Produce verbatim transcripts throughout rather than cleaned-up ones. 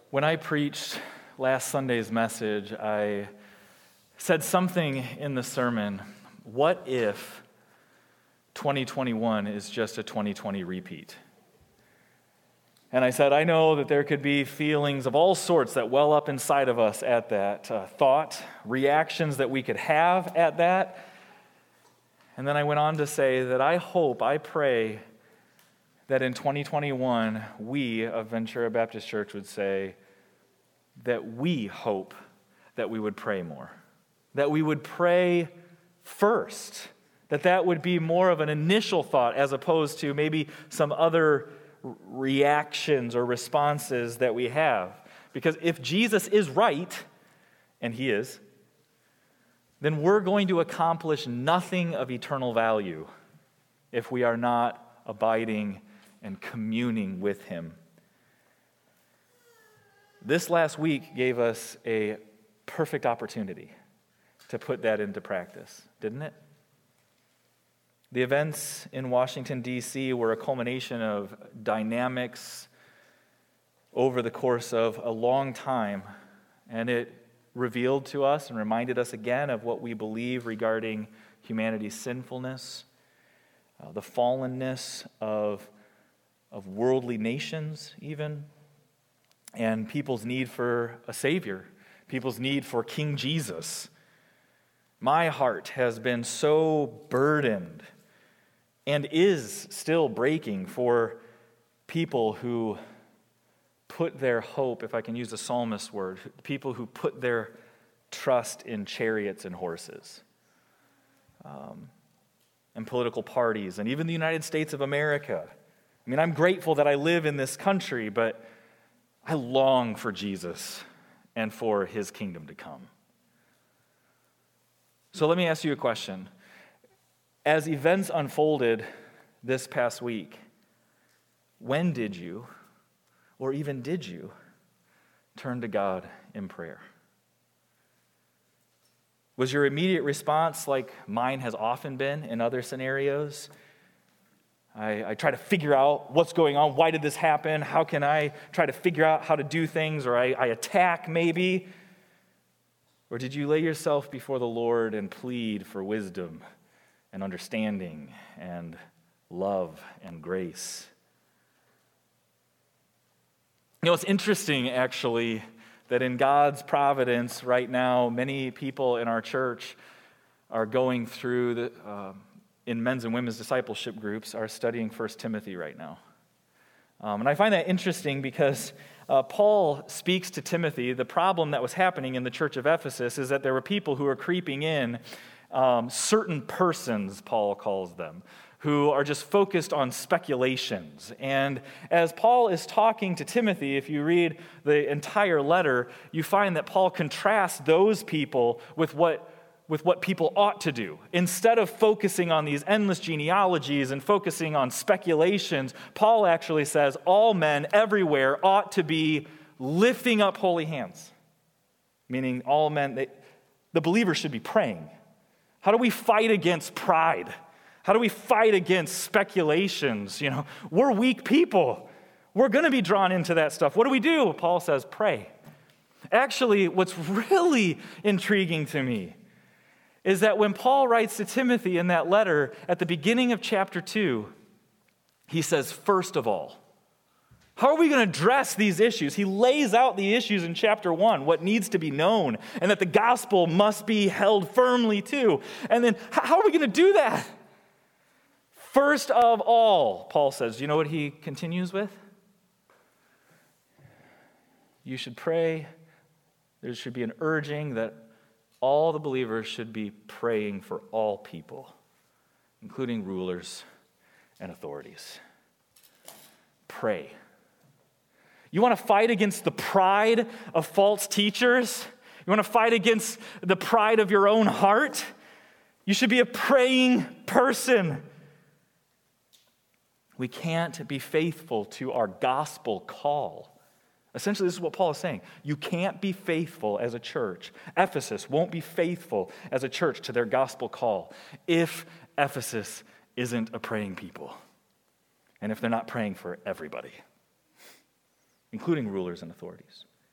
When I preached last Sunday's message, I said something in the sermon, what if twenty twenty-one is just a twenty twenty repeat? And I said, I know that there could be feelings of all sorts that well up inside of us at that uh, thought, reactions that we could have at that. And then I went on to say that I hope, I pray that in twenty twenty-one, we of Ventura Baptist Church would say that we hope that we would pray more, that we would pray first, that that would be more of an initial thought as opposed to maybe some other reactions or responses that we have. Because if Jesus is right, and he is, then we're going to accomplish nothing of eternal value if we are not abiding and communing with him. This last week gave us a perfect opportunity to put that into practice, didn't it? The events in Washington, D C were a culmination of dynamics over the course of a long time, and it revealed to us and reminded us again of what we believe regarding humanity's sinfulness, uh, the fallenness of, of worldly nations even, and people's need for a Savior, people's need for King Jesus. My heart has been so burdened and is still breaking for people who put their hope, if I can use the psalmist's word, people who put their trust in chariots and horses, um, and political parties, and even the United States of America. I mean, I'm grateful that I live in this country, but I long for Jesus and for his kingdom to come. So let me ask you a question. As events unfolded this past week, when did you, or even did you, turn to God in prayer? Was your immediate response like mine has often been in other scenarios? I, I try to figure out what's going on. Why did this happen? How can I try to figure out how to do things? Or I, I attack maybe? Or did you lay yourself before the Lord and plead for wisdom and understanding and love and grace? You know, it's interesting, actually, that in God's providence right now, many people in our church are going through, the, uh, in men's and women's discipleship groups, are studying First Timothy right now. Um, and I find that interesting because uh, Paul speaks to Timothy. The problem that was happening in the church of Ephesus is that there were people who were creeping in, um, certain persons, Paul calls them, who are just focused on speculations. And as Paul is talking to Timothy, if you read the entire letter, you find that Paul contrasts those people with what with what people ought to do. Instead of focusing on these endless genealogies and focusing on speculations, Paul actually says all men everywhere ought to be lifting up holy hands. Meaning all men, they, the believer should be praying. How do we fight against pride? How do we fight against speculations? You know, we're weak people. We're going to be drawn into that stuff. What do we do? Paul says, pray. Actually, what's really intriguing to me is that when Paul writes to Timothy in that letter at the beginning of chapter two, he says, first of all, how are we going to address these issues? He lays out the issues in chapter one, what needs to be known, and that the gospel must be held firmly to. And then, how are we going to do that? First of all, Paul says, you know what he continues with? You should pray. There should be an urging that all the believers should be praying for all people, including rulers and authorities. Pray. You want to fight against the pride of false teachers? You want to fight against the pride of your own heart? You should be a praying person. We can't be faithful to our gospel call. Essentially, this is what Paul is saying. You can't be faithful as a church. Ephesus won't be faithful as a church to their gospel call if Ephesus isn't a praying people, and if they're not praying for everybody, including rulers and authorities.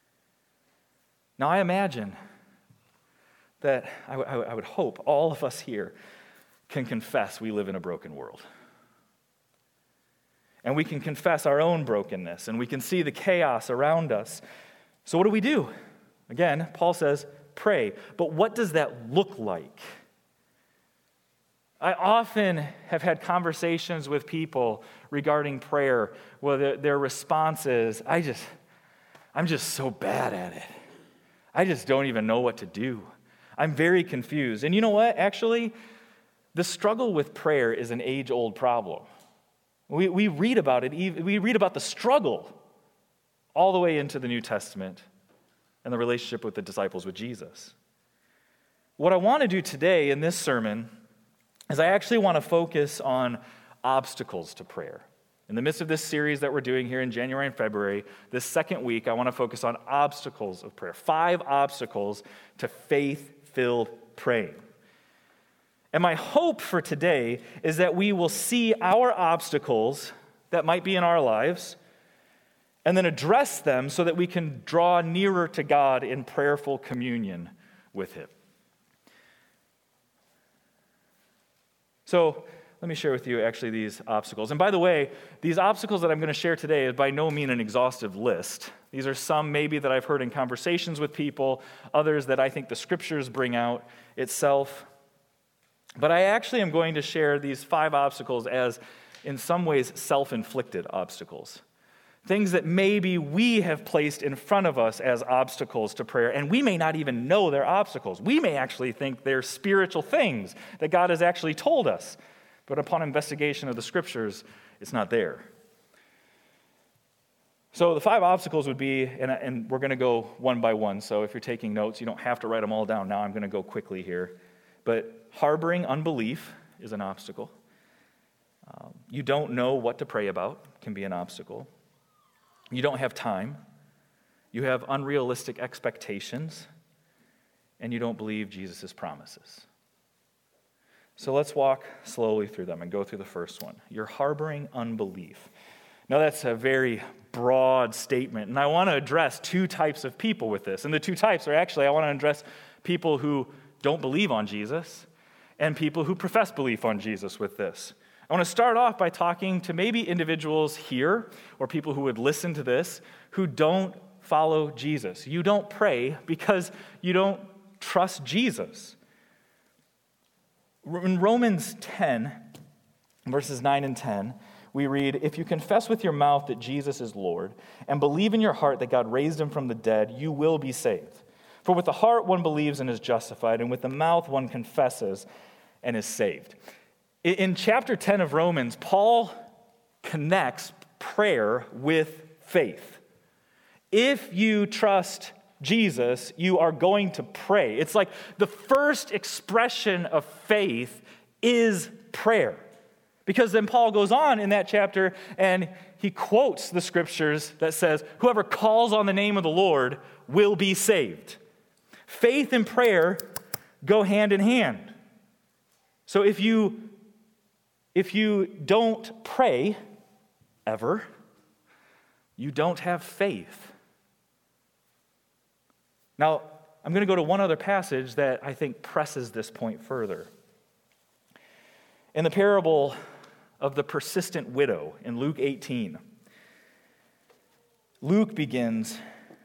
Now, I imagine that I, w- I would hope all of us here can confess we live in a broken world. And we can confess our own brokenness, and we can see the chaos around us. So what do we do? Again, Paul says, pray. But what does that look like? I often have had conversations with people regarding prayer where their, their response is, I just, I'm just so bad at it. I just don't even know what to do. I'm very confused. And you know what? Actually, the struggle with prayer is an age-old problem. We, we read about it. We read about the struggle all the way into the New Testament and the relationship with the disciples with Jesus. What I want to do today in this sermon is I actually want to focus on obstacles to prayer. In the midst of this series that we're doing here in January and February, this second week, I want to focus on obstacles of prayer. Five obstacles to faith-filled praying. And my hope for today is that we will see our obstacles that might be in our lives and then address them so that we can draw nearer to God in prayerful communion with Him. So, let me share with you actually these obstacles. And by the way, these obstacles that I'm going to share today is by no means an exhaustive list. These are some maybe that I've heard in conversations with people, others that I think the scriptures bring out itself. But I actually am going to share these five obstacles as, in some ways, self-inflicted obstacles. Things that maybe we have placed in front of us as obstacles to prayer, and we may not even know they're obstacles. We may actually think they're spiritual things that God has actually told us. But upon investigation of the scriptures, it's not there. So the five obstacles would be, and, and we're going to go one by one, so if you're taking notes, you don't have to write them all down now. I'm going to go quickly here. But harboring unbelief is an obstacle. Um, you don't know what to pray about can be an obstacle. You don't have time. You have unrealistic expectations. And you don't believe Jesus' promises. So let's walk slowly through them and go through the first one. You're harboring unbelief. Now that's a very broad statement, and I want to address two types of people with this. And the two types are actually, I want to address people who don't believe on Jesus and people who profess belief on Jesus with this. I want to start off by talking to maybe individuals here or people who would listen to this who don't follow Jesus. You don't pray because you don't trust Jesus. In Romans ten, verses nine and ten, we read, "If you confess with your mouth that Jesus is Lord and believe in your heart that God raised him from the dead, you will be saved. For with the heart one believes and is justified, and with the mouth one confesses and is saved." In chapter ten of Romans, Paul connects prayer with faith. If you trust Jesus, you are going to pray. It's like the first expression of faith is prayer. Because then Paul goes on in that chapter and he quotes the scriptures that says, whoever calls on the name of the Lord will be saved. Faith and prayer go hand in hand. So if you, if you don't pray ever, you don't have faith. Now, I'm going to go to one other passage that I think presses this point further. In the parable of the persistent widow in Luke eighteen, Luke begins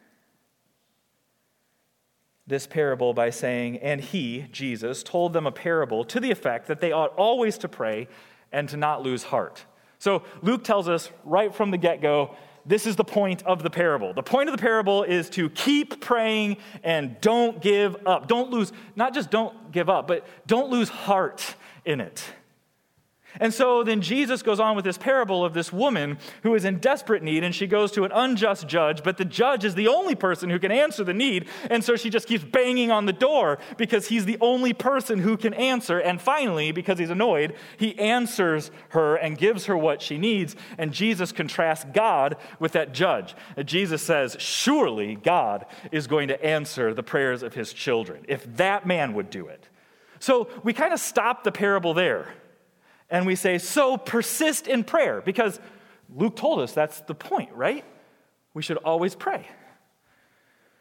this parable by saying, "And he, Jesus, told them a parable to the effect that they ought always to pray and to not lose heart." So Luke tells us right from the get-go, this is the point of the parable. The point of the parable is to keep praying and don't give up. Don't lose, not just don't give up, but don't lose heart in it. And so then Jesus goes on with this parable of this woman who is in desperate need, and she goes to an unjust judge, but the judge is the only person who can answer the need, and so she just keeps banging on the door because he's the only person who can answer, and finally, because he's annoyed, he answers her and gives her what she needs, and Jesus contrasts God with that judge. And Jesus says, surely God is going to answer the prayers of his children, if that man would do it. So we kind of stop the parable there. And we say, so persist in prayer, because Luke told us that's the point, right? We should always pray.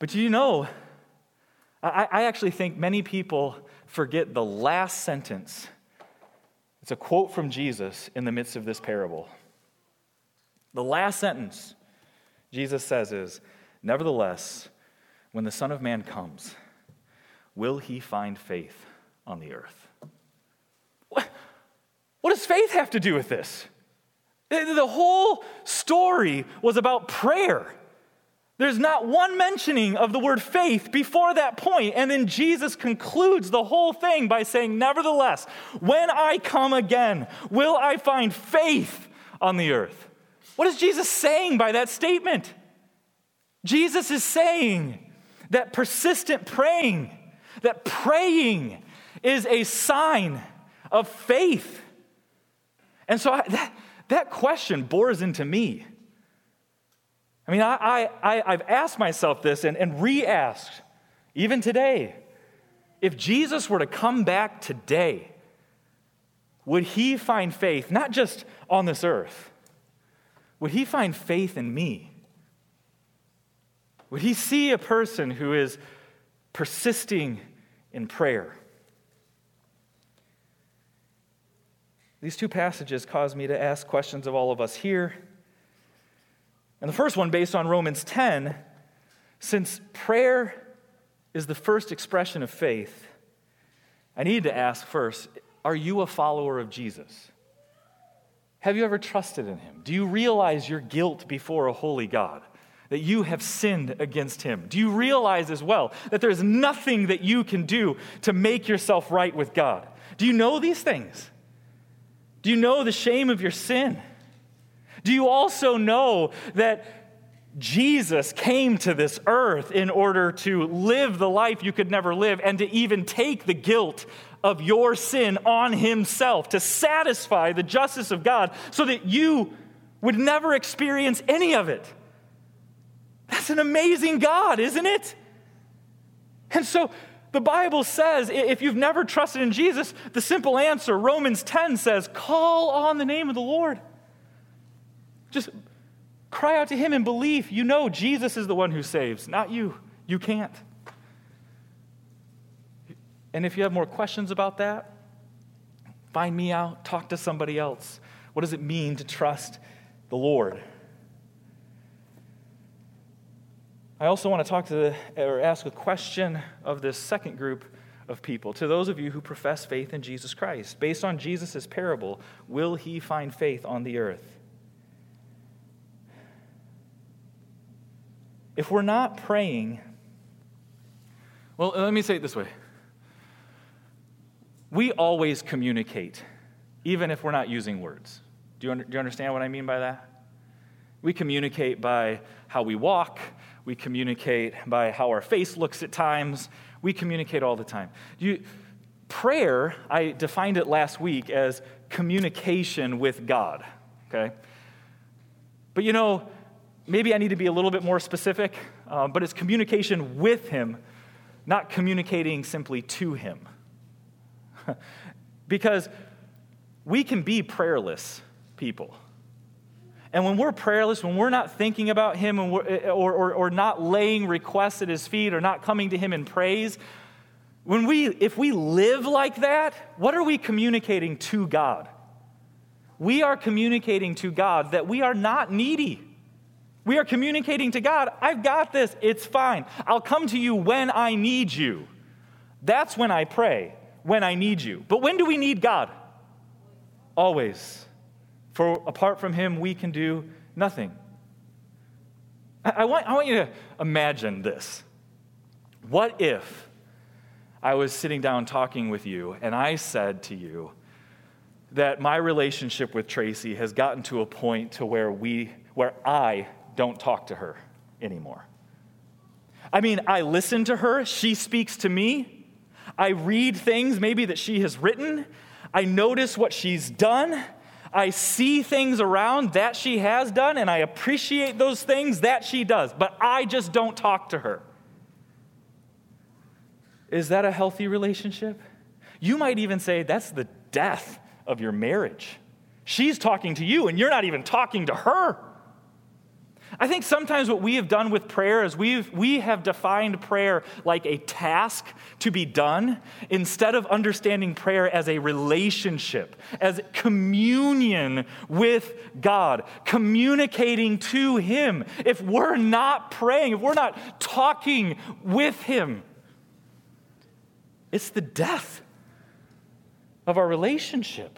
But you know, I, I actually think many people forget the last sentence. It's a quote from Jesus in the midst of this parable. The last sentence Jesus says is, "Nevertheless, when the Son of Man comes, will he find faith on the earth?" What, what does faith have to do with this? The whole story was about prayer. There's not one mentioning of the word faith before that point, and then Jesus concludes the whole thing by saying, "Nevertheless, when I come again, will I find faith on the earth?" What is Jesus saying by that statement? Jesus is saying that persistent praying, that praying is a sign of faith. And so I, that, that question bores into me. I mean, I, I, I've asked myself this and, and re-asked, even today, if Jesus were to come back today, would he find faith, not just on this earth, would he find faith in me? Would he see a person who is persisting in prayer? These two passages cause me to ask questions of all of us here. And the first one, based on Romans ten, since prayer is the first expression of faith, I need to ask first, are you a follower of Jesus? Have you ever trusted in him? Do you realize your guilt before a holy God? That you have sinned against him? Do you realize as well that there's nothing that you can do to make yourself right with God? Do you know these things? Do you know the shame of your sin? Do you also know that Jesus came to this earth in order to live the life you could never live and to even take the guilt of your sin on himself to satisfy the justice of God so that you would never experience any of it? That's an amazing God, isn't it? And so the Bible says, if you've never trusted in Jesus, the simple answer, Romans ten says, call on the name of the Lord. Just cry out to him in belief. You know Jesus is the one who saves, not you. You can't. And if you have more questions about that, find me out, talk to somebody else. What does it mean to trust the Lord? I also want to talk to the, or ask a question of this second group of people. To those of you who profess faith in Jesus Christ, based on Jesus' parable, will he find faith on the earth? If we're not praying, well, let me say it this way. We always communicate, even if we're not using words. Do you, under, do you understand what I mean by that? We communicate by how we walk. We communicate by how our face looks at times. We communicate all the time. You, prayer, I defined it last week as communication with God, okay? But you know, maybe I need to be a little bit more specific, uh, but it's communication with him, not communicating simply to him. Because we can be prayerless people. And when we're prayerless, when we're not thinking about him and we're, or, or, or not laying requests at his feet or not coming to him in praise, when we, if we live like that, what are we communicating to God? We are communicating to God that we are not needy. We are communicating to God, I've got this, it's fine. I'll come to you when I need you. That's when I pray, when I need you. But when do we need God? Always. For apart from him, we can do nothing. I, I, want, I want you to imagine this. What if I was sitting down talking with you and I said to you that my relationship with Tracy has gotten to a point to where we, where I don't talk to her anymore? I mean, I listen to her, she speaks to me, I read things maybe that she has written, I notice what she's done, I see things around that she has done, and I appreciate those things that she does, but I just don't talk to her. Is that a healthy relationship? You might even say that's the death of your marriage. She's talking to you, and you're not even talking to her. I think sometimes what we have done with prayer is we've, we have defined prayer like a task to be done instead of understanding prayer as a relationship, as communion with God, communicating to Him. If we're not praying, if we're not talking with Him, it's the death of our relationship.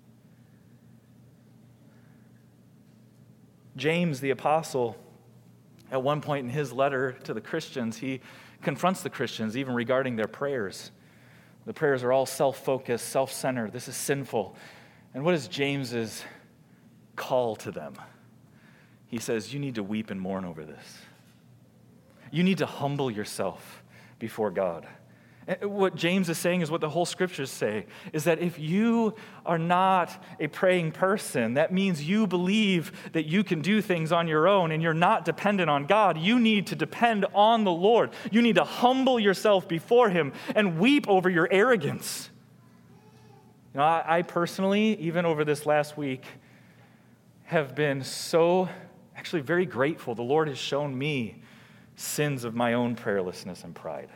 James the apostle, at one point in his letter to the Christians, he confronts the Christians even regarding their prayers. The prayers are all self-focused, self-centered. This is sinful. And what is James's call to them? He says, you need to weep and mourn over this. You need to humble yourself before God. What James is saying is what the whole scriptures say, is that if you are not a praying person, that means you believe that you can do things on your own and you're not dependent on God. You need to depend on the Lord. You need to humble yourself before Him and weep over your arrogance. You know, I, I personally, even over this last week, have been so, actually very grateful. The Lord has shown me sins of my own prayerlessness and pride.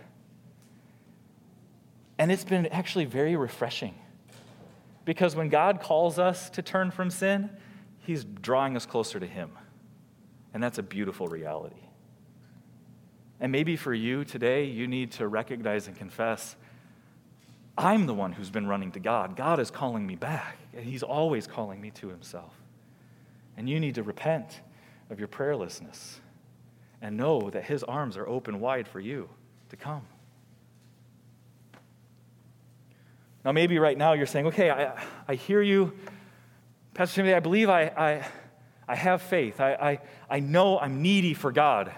And it's been actually very refreshing, because when God calls us to turn from sin, He's drawing us closer to Him. And that's a beautiful reality. And maybe for you today, you need to recognize and confess, I'm the one who's been running to God. God is calling me back, and He's always calling me to Himself. And you need to repent of your prayerlessness and know that His arms are open wide for you to come. Now, maybe right now you're saying, okay, I, I hear you, Pastor Timothy, I believe I, I, I have faith. I, I, I know I'm needy for God.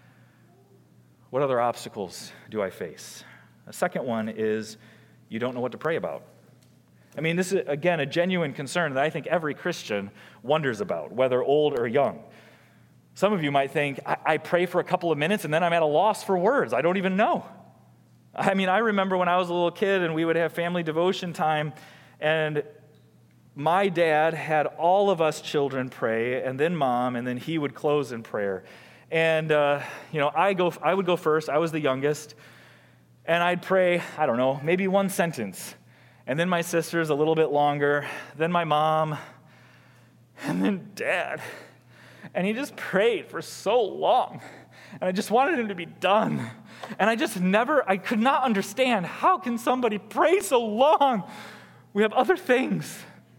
What other obstacles do I face? The second one is you don't know what to pray about. I mean, this is, again, a genuine concern that I think every Christian wonders about, whether old or young. Some of you might think, I, I pray for a couple of minutes and then I'm at a loss for words. I don't even know. I mean, I remember when I was a little kid and we would have family devotion time, and my dad had all of us children pray, and then mom, and then he would close in prayer. And, uh, you know, I go, I would go first. I was the youngest. And I'd pray, I don't know, maybe one sentence. And then my sisters a little bit longer. Then my mom. And then Dad. And he just prayed for so long. And I just wanted him to be done. And I just never, I could not understand, how can somebody pray so long? We have other things.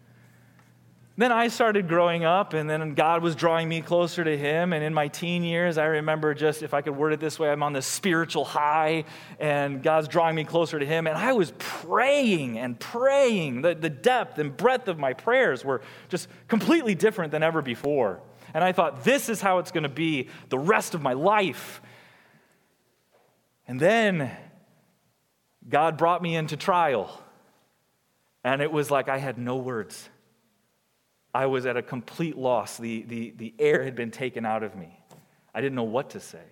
Then I started growing up, and then God was drawing me closer to Him. And in my teen years, I remember just, if I could word it this way, I'm on this spiritual high, and God's drawing me closer to Him. And I was praying and praying. The, the depth and breadth of my prayers were just completely different than ever before. And I thought, this is how it's going to be the rest of my life. And then God brought me into trial. And it was like I had no words. I was at a complete loss. The, the, the air had been taken out of me. I didn't know what to say.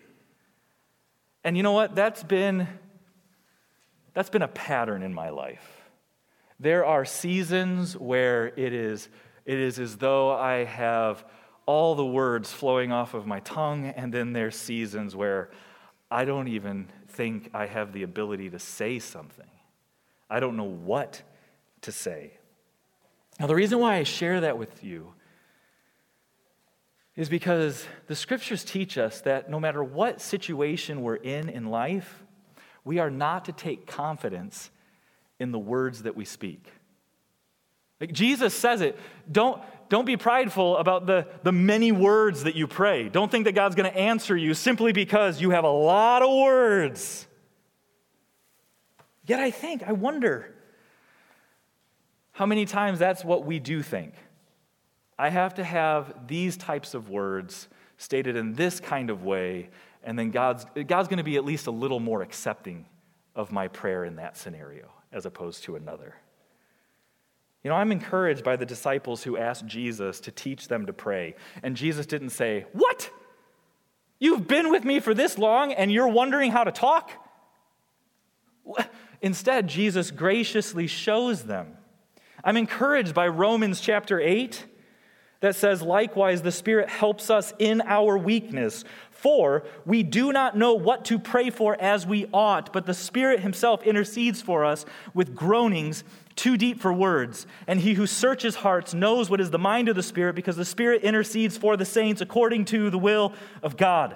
And you know what? That's been, that's been a pattern in my life. There are seasons where it is, it is as though I have all the words flowing off of my tongue, and then there's seasons where I don't even think I have the ability to say something. I don't know what to say. Now, the reason why I share that with you is because the scriptures teach us that no matter what situation we're in in life, we are not to take confidence in the words that we speak. Like Jesus says it, don't, don't be prideful about the, the many words that you pray. Don't think that God's going to answer you simply because you have a lot of words. Yet I think, I wonder how many times that's what we do think. I have to have these types of words stated in this kind of way, and then God's, God's going to be at least a little more accepting of my prayer in that scenario as opposed to another. You know, I'm encouraged by the disciples who asked Jesus to teach them to pray. And Jesus didn't say, "What? You've been with me for this long and you're wondering how to talk?" Instead, Jesus graciously shows them. I'm encouraged by Romans chapter eight that says, likewise, the Spirit helps us in our weakness. For we do not know what to pray for as we ought, but the Spirit himself intercedes for us with groanings too deep for words. And he who searches hearts knows what is the mind of the Spirit, because the Spirit intercedes for the saints according to the will of God.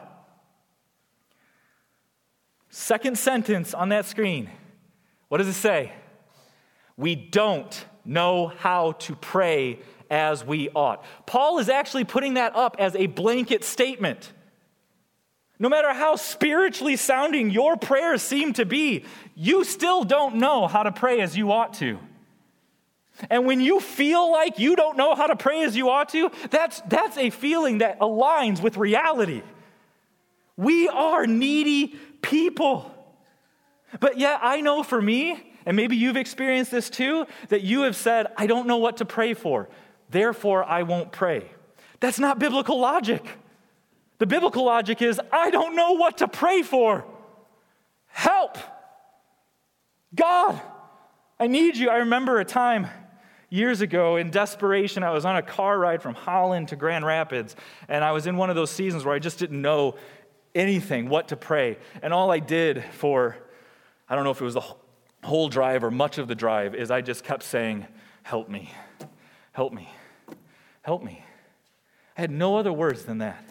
Second sentence on that screen. What does it say? We don't know how to pray as we ought. Paul is actually putting that up as a blanket statement. No matter how spiritually sounding your prayers seem to be, you still don't know how to pray as you ought to. And when you feel like you don't know how to pray as you ought to, that's, that's a feeling that aligns with reality. We are needy people. But yet I know for me, and maybe you've experienced this too, that you have said, I don't know what to pray for, therefore I won't pray. That's not biblical logic. The biblical logic is, I don't know what to pray for. Help! God, I need you. I remember a time years ago in desperation, I was on a car ride from Holland to Grand Rapids, and I was in one of those seasons where I just didn't know anything, what to pray. And all I did for, I don't know if it was the whole drive or much of the drive, is I just kept saying, help me, help me, help me. I had no other words than that.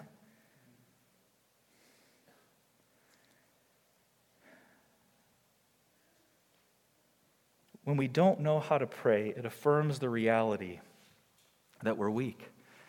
When we don't know how to pray, it affirms the reality that we're weak.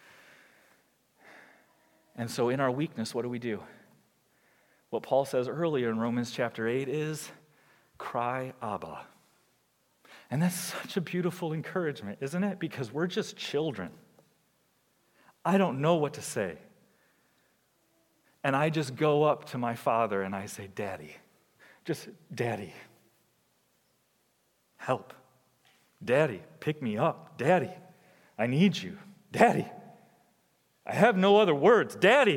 And so in our weakness, what do we do? What Paul says earlier in Romans chapter eight is, cry Abba. And that's such a beautiful encouragement, isn't it? Because we're just children. I don't know what to say. And I just go up to my father and I say, Daddy, just Daddy. Help. Daddy, pick me up. Daddy, I need you. Daddy, I have no other words. Daddy.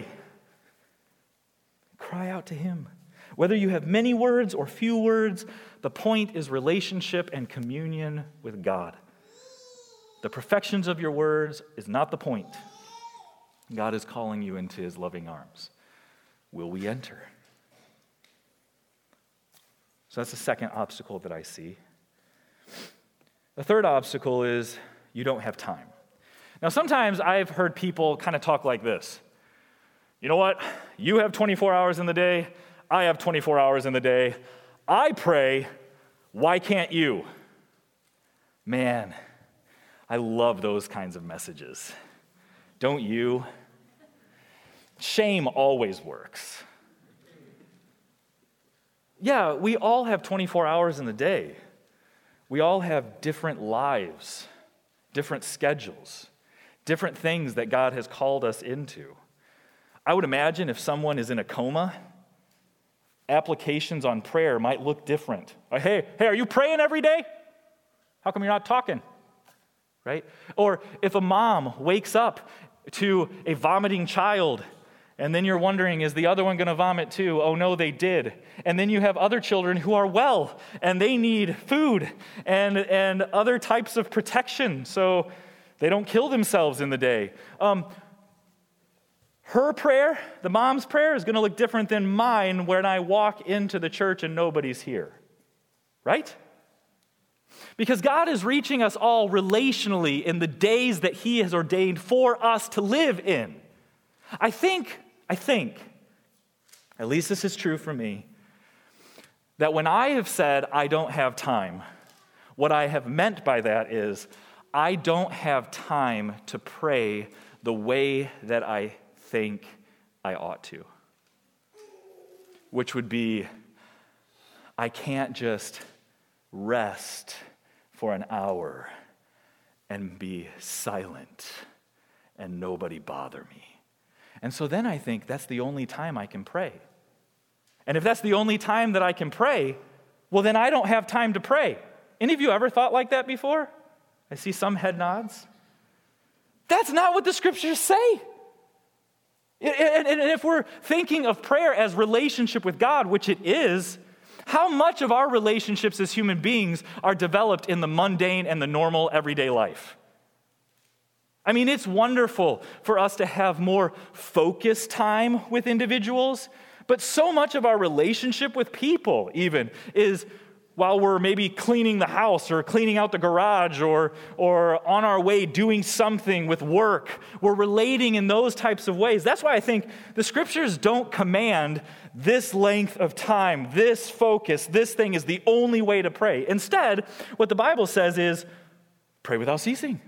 Cry out to him. Whether you have many words or few words, the point is relationship and communion with God. The perfections of your words is not the point. God is calling you into his loving arms. Will we enter? So that's the second obstacle that I see. The third obstacle is you don't have time. Now, sometimes I've heard people kind of talk like this. You know what? You have twenty-four hours in the day. I have twenty-four hours in the day. I pray. Why can't you? Man, I love those kinds of messages. Don't you? Shame always works. Yeah, we all have twenty-four hours in the day. We all have different lives, different schedules, different things that God has called us into. I would imagine if someone is in a coma, applications on prayer might look different. Like, hey, hey, are you praying every day? How come you're not talking? Right? Or if a mom wakes up to a vomiting child, and then you're wondering, is the other one going to vomit too? Oh, no, they did. And then you have other children who are well, and they need food and, and other types of protection so they don't kill themselves in the day. Um, her prayer, the mom's prayer, is going to look different than mine when I walk into the church and nobody's here. Right? Because God is reaching us all relationally in the days that he has ordained for us to live in. I think... I think, at least this is true for me, that when I have said I don't have time, what I have meant by that is I don't have time to pray the way that I think I ought to. Which would be, I can't just rest for an hour and be silent and nobody bother me. And so then I think that's the only time I can pray. And if that's the only time that I can pray, well, then I don't have time to pray. Any of you ever thought like that before? I see some head nods. That's not what the scriptures say. And if we're thinking of prayer as relationship with God, which it is, how much of our relationships as human beings are developed in the mundane and the normal everyday life? I mean, it's wonderful for us to have more focused time with individuals, but so much of our relationship with people even is while we're maybe cleaning the house or cleaning out the garage or, or on our way doing something with work. We're relating in those types of ways. That's why I think the scriptures don't command this length of time, this focus, this thing is the only way to pray. Instead, what the Bible says is pray without ceasing.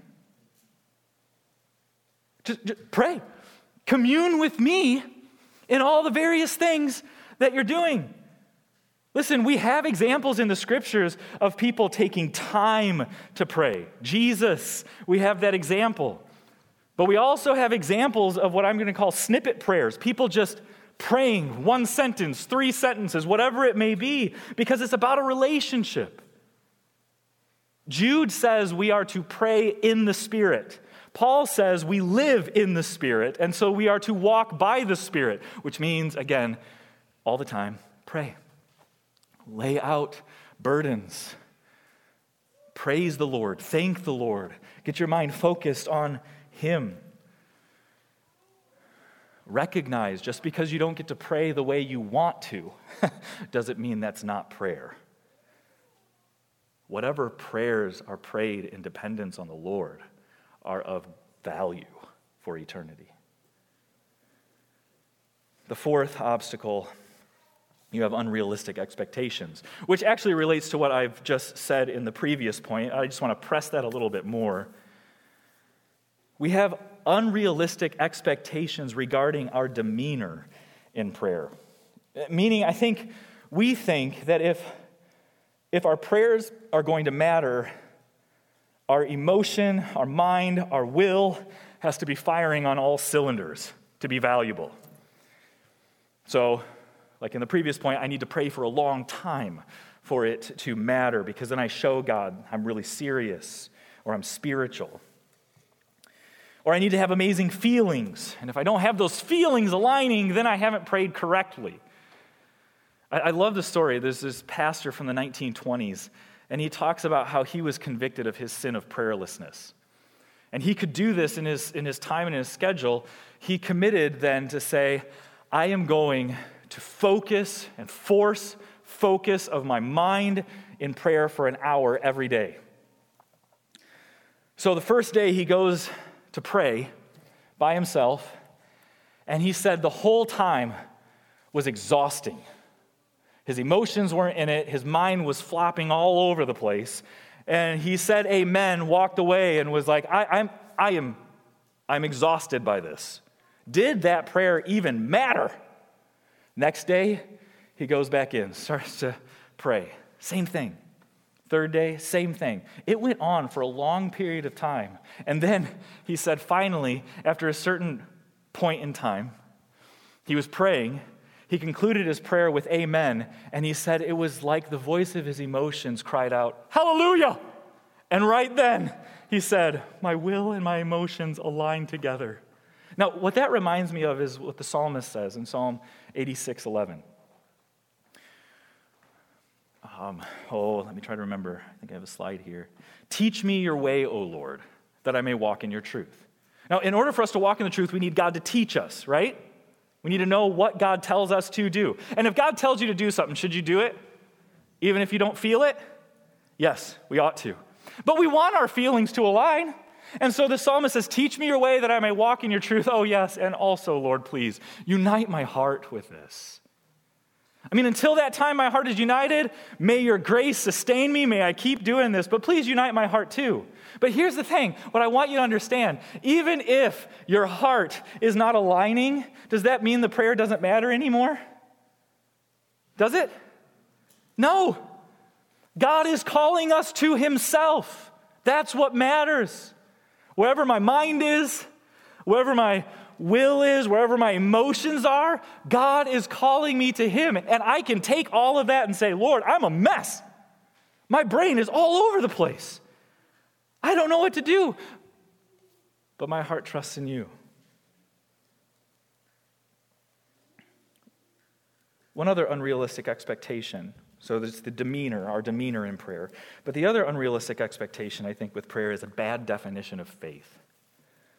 Just, just pray. Commune with me in all the various things that you're doing. Listen, we have examples in the scriptures of people taking time to pray. Jesus, we have that example. But we also have examples of what I'm going to call snippet prayers. People just praying one sentence, three sentences, whatever it may be, because it's about a relationship. Jude says we are to pray in the Spirit. Paul says we live in the Spirit, and so we are to walk by the Spirit, which means, again, all the time, pray. Lay out burdens. Praise the Lord. Thank the Lord. Get your mind focused on Him. Recognize just because you don't get to pray the way you want to doesn't mean that's not prayer. Whatever prayers are prayed in dependence on the Lord are of value for eternity. The fourth obstacle, you have unrealistic expectations, which actually relates to what I've just said in the previous point. I just want to press that a little bit more. We have unrealistic expectations regarding our demeanor in prayer. Meaning, I think we think that if, if our prayers are going to matter, our emotion, our mind, our will has to be firing on all cylinders to be valuable. So, like in the previous point, I need to pray for a long time for it to matter, because then I show God I'm really serious or I'm spiritual. Or I need to have amazing feelings, and if I don't have those feelings aligning, then I haven't prayed correctly. I, I love the story. There's this pastor from the nineteen twenties, and he talks about how he was convicted of his sin of prayerlessness. And he could do this in his, in his time and his schedule. He committed then to say, I am going to focus and force focus of my mind in prayer for an hour every day. So the first day he goes to pray by himself, and he said the whole time was exhausting. His emotions weren't in it. His mind was flopping all over the place. And he said amen, walked away, and was like, I, I'm, I am, I'm exhausted by this. Did that prayer even matter? Next day, he goes back in, starts to pray. Same thing. Third day, same thing. It went on for a long period of time. And then he said, finally, after a certain point in time, he was praying. He concluded his prayer with amen, and he said it was like the voice of his emotions cried out, hallelujah! And right then, he said, my will and my emotions align together. Now, what that reminds me of is what the psalmist says in Psalm eighty-six eleven. Um, oh, let me try to remember. I think I have a slide here. Teach me your way, O Lord, that I may walk in your truth. Now, in order for us to walk in the truth, we need God to teach us, right? We need to know what God tells us to do. And if God tells you to do something, should you do it? Even if you don't feel it? Yes, we ought to. But we want our feelings to align. And so the psalmist says, teach me your way that I may walk in your truth. Oh, yes, and also, Lord, please, unite my heart with this. I mean, until that time my heart is united, may your grace sustain me, may I keep doing this, but please unite my heart too. But here's the thing, what I want you to understand, even if your heart is not aligning, does that mean the prayer doesn't matter anymore? Does it? No. God is calling us to himself. That's what matters. Wherever my mind is, wherever my will is, wherever my emotions are, God is calling me to him. And I can take all of that and say, Lord, I'm a mess. My brain is all over the place. I don't know what to do. But my heart trusts in you. One other unrealistic expectation. So there's the demeanor, our demeanor in prayer. But the other unrealistic expectation, I think, with prayer is a bad definition of faith.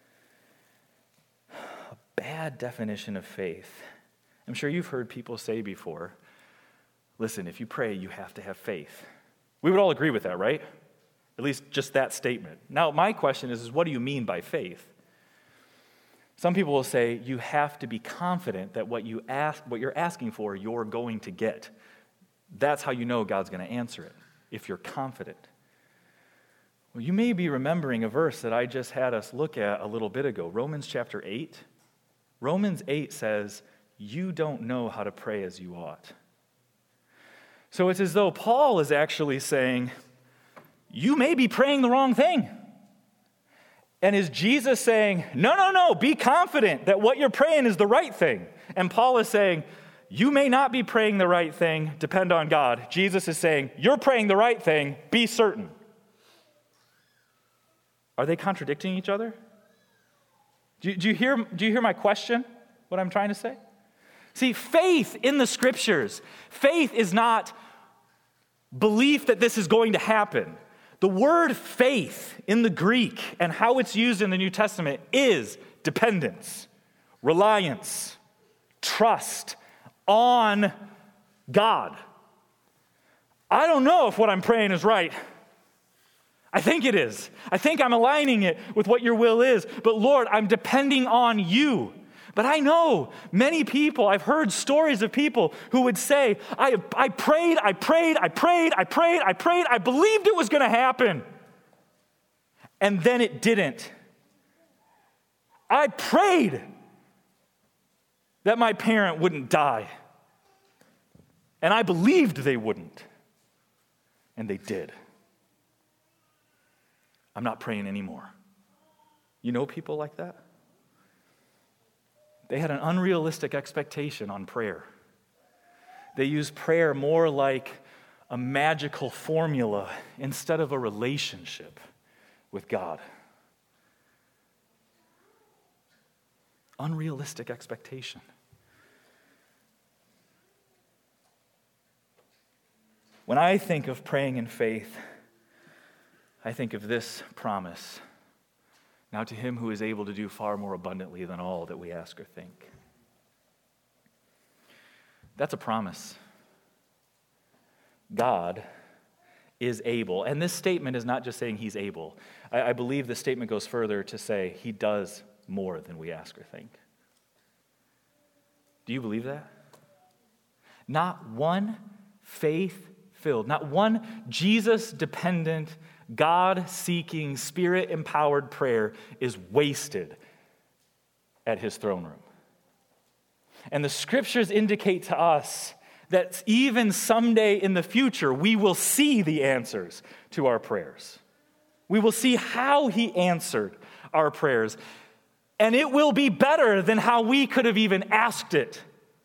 bad definition of faith. I'm sure you've heard people say before, listen, if you pray, you have to have faith. We would all agree with that, right? At least just that statement. Now, my question is, is what do you mean by faith? Some people will say you have to be confident that what you ask, what you're asking for, you're going to get. That's how you know God's going to answer it, if you're confident. Well, you may be remembering a verse that I just had us look at a little bit ago, Romans chapter eight. Romans eight says, you don't know how to pray as you ought. So it's as though Paul is actually saying, you may be praying the wrong thing. And is Jesus saying, no, no, no, be confident that what you're praying is the right thing? And Paul is saying, you may not be praying the right thing, depend on God. Jesus is saying, you're praying the right thing, be certain. Are they contradicting each other? Do, do you hear, do you hear my question, what I'm trying to say? See, faith in the Scriptures, faith is not belief that this is going to happen. The word faith in the Greek and how it's used in the New Testament is dependence, reliance, trust on God. I don't know if what I'm praying is right. I think it is. I think I'm aligning it with what your will is. But Lord, I'm depending on you. But I know many people, I've heard stories of people who would say, I, I prayed, I prayed, I prayed, I prayed, I prayed, I believed it was going to happen. And then it didn't. I prayed that my parent wouldn't die. And I believed they wouldn't. And they did. I'm not praying anymore. You know people like that? They had an unrealistic expectation on prayer. They used prayer more like a magical formula instead of a relationship with God. Unrealistic expectation. When I think of praying in faith, I think of this promise. Now to him who is able to do far more abundantly than all that we ask or think. That's a promise. God is able. And this statement is not just saying he's able. I, I believe the statement goes further to say he does more than we ask or think. Do you believe that? Not one faith-filled, not one Jesus-dependent, God-seeking, Spirit-empowered prayer is wasted at his throne room. And the Scriptures indicate to us that even someday in the future, we will see the answers to our prayers. We will see how he answered our prayers. And it will be better than how we could have even asked it.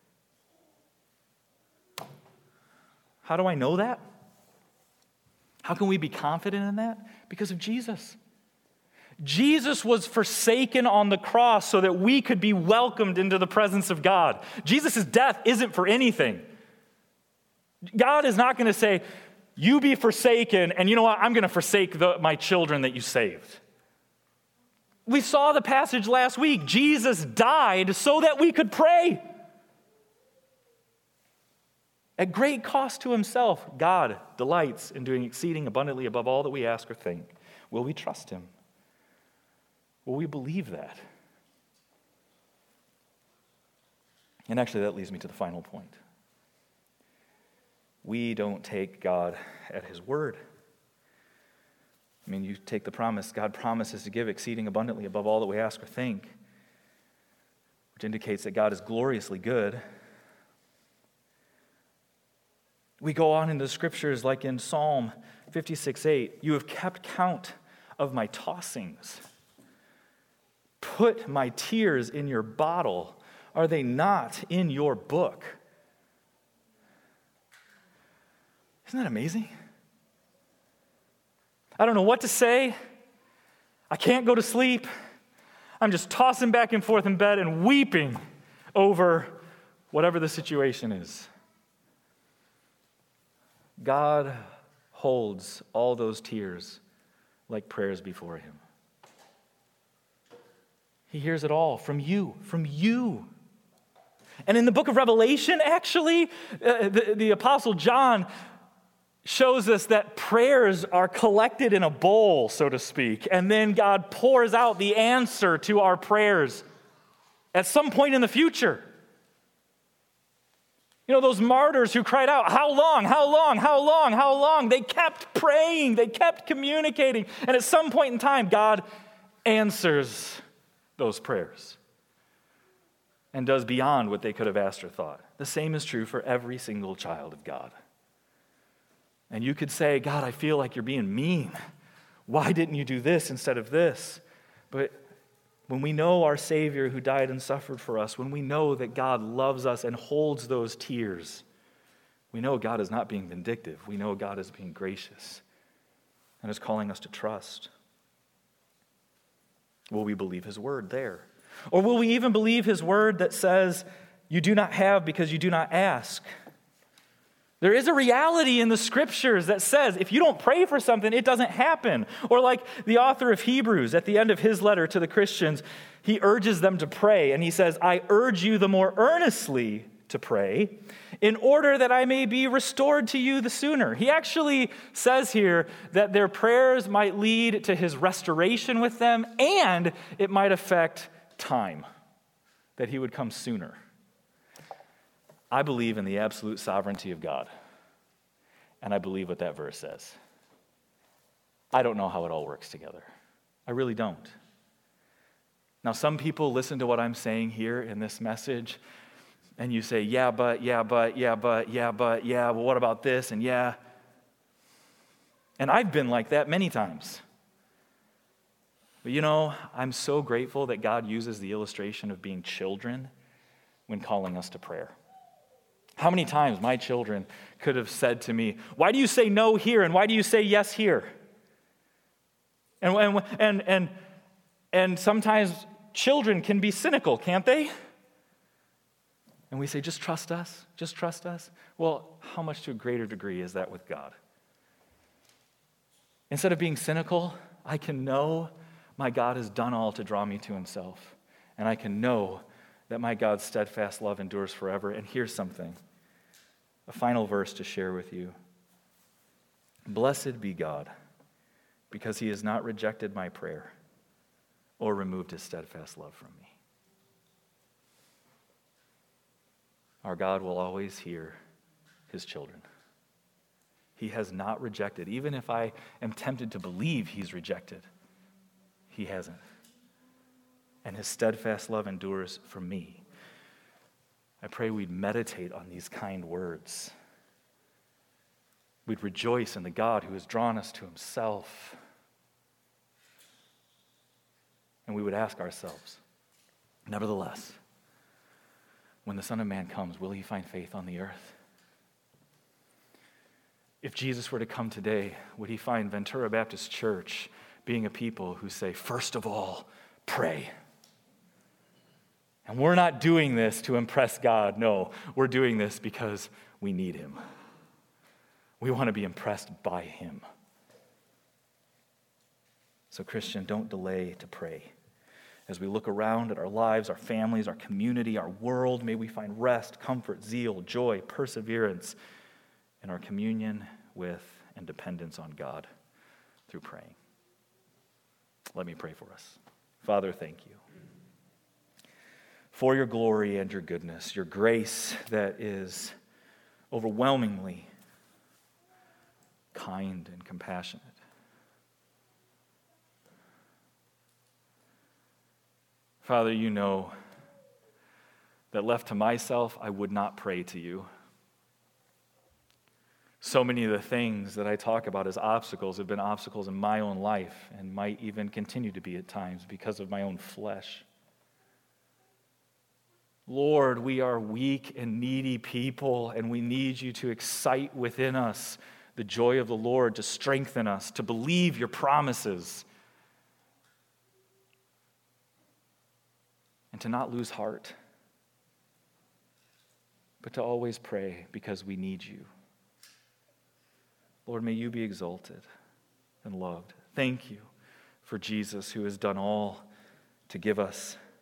How do I know that? How can we be confident in that? Because of Jesus. Jesus was forsaken on the cross so that we could be welcomed into the presence of God. Jesus' death isn't for anything. God is not going to say, you be forsaken, and you know what? I'm going to forsake the, my children that you saved. We saw the passage last week. Jesus died so that we could pray. At great cost to himself, God delights in doing exceeding abundantly above all that we ask or think. Will we trust him? Will we believe that? And actually, that leads me to the final point. We don't take God at his word. I mean, you take the promise, God promises to give exceeding abundantly above all that we ask or think, which indicates that God is gloriously good. We go on in the Scriptures like in Psalm fifty-six eight, you have kept count of my tossings. Put my tears in your bottle. Are they not in your book? Isn't that amazing? I don't know what to say. I can't go to sleep. I'm just tossing back and forth in bed and weeping over whatever the situation is. God holds all those tears like prayers before him. He hears it all from you, from you. And in the book of Revelation, actually, uh, the, the Apostle John shows us that prayers are collected in a bowl, so to speak, and then God pours out the answer to our prayers at some point in the future. You know, those martyrs who cried out, how long, how long, how long, how long? They kept praying, they kept communicating, and at some point in time, God answers those prayers and does beyond what they could have asked or thought. The same is true for every single child of God. And you could say, God, I feel like you're being mean. Why didn't you do this instead of this? But when we know our Savior who died and suffered for us, when we know that God loves us and holds those tears, we know God is not being vindictive. We know God is being gracious and is calling us to trust. Will we believe his word there? Or will we even believe his word that says, you do not have because you do not ask? There is a reality in the scriptures that says if you don't pray for something, it doesn't happen. Or like the author of Hebrews, at the end of his letter to the Christians, he urges them to pray. And he says, I urge you the more earnestly to pray in order that I may be restored to you the sooner. He actually says here that their prayers might lead to his restoration with them, and it might affect time, that he would come sooner. I believe in the absolute sovereignty of God, and I believe what that verse says. I don't know how it all works together. I really don't. Now, some people listen to what I'm saying here in this message, and you say, yeah, but, yeah, but, yeah, but, yeah, but, yeah, well, what about this, and yeah. And I've been like that many times. But you know, I'm so grateful that God uses the illustration of being children when calling us to prayer. How many times my children could have said to me, why do you say no here and why do you say yes here? And and and and, and sometimes children can be cynical, can't they? And we say, just trust us, just trust us. Well, how much to a greater degree is that with God? Instead of being cynical, I can know my God has done all to draw me to himself. And I can know that my God's steadfast love endures forever. And here's something, a final verse to share with you. Blessed be God, because he has not rejected my prayer or removed his steadfast love from me. Our God will always hear his children. He has not rejected. Even if I am tempted to believe he's rejected, he hasn't. And his steadfast love endures for me. I pray we'd meditate on these kind words. We'd rejoice in the God who has drawn us to himself. And we would ask ourselves, nevertheless, when the Son of Man comes, will he find faith on the earth? If Jesus were to come today, would he find Ventura Baptist Church being a people who say, first of all, pray? And we're not doing this to impress God. No, we're doing this because we need him. We want to be impressed by him. So, Christian, don't delay to pray. As we look around at our lives, our families, our community, our world, may we find rest, comfort, zeal, joy, perseverance in our communion with and dependence on God through praying. Let me pray for us. Father, thank you for your glory and your goodness, your grace that is overwhelmingly kind and compassionate. Father, you know that left to myself, I would not pray to you. So many of the things that I talk about as obstacles have been obstacles in my own life and might even continue to be at times because of my own flesh. Lord, we are weak and needy people, and we need you to excite within us the joy of the Lord, to strengthen us, to believe your promises, and to not lose heart, but to always pray because we need you. Lord, may you be exalted and loved. Thank you for Jesus, who has done all to give us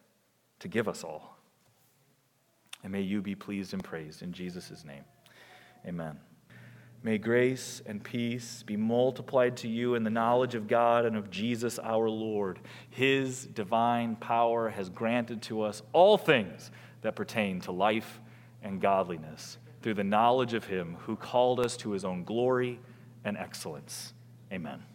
to give us all. And may you be pleased and praised in Jesus' name. Amen. May grace and peace be multiplied to you in the knowledge of God and of Jesus our Lord. His divine power has granted to us all things that pertain to life and godliness through the knowledge of him who called us to his own glory and excellence. Amen.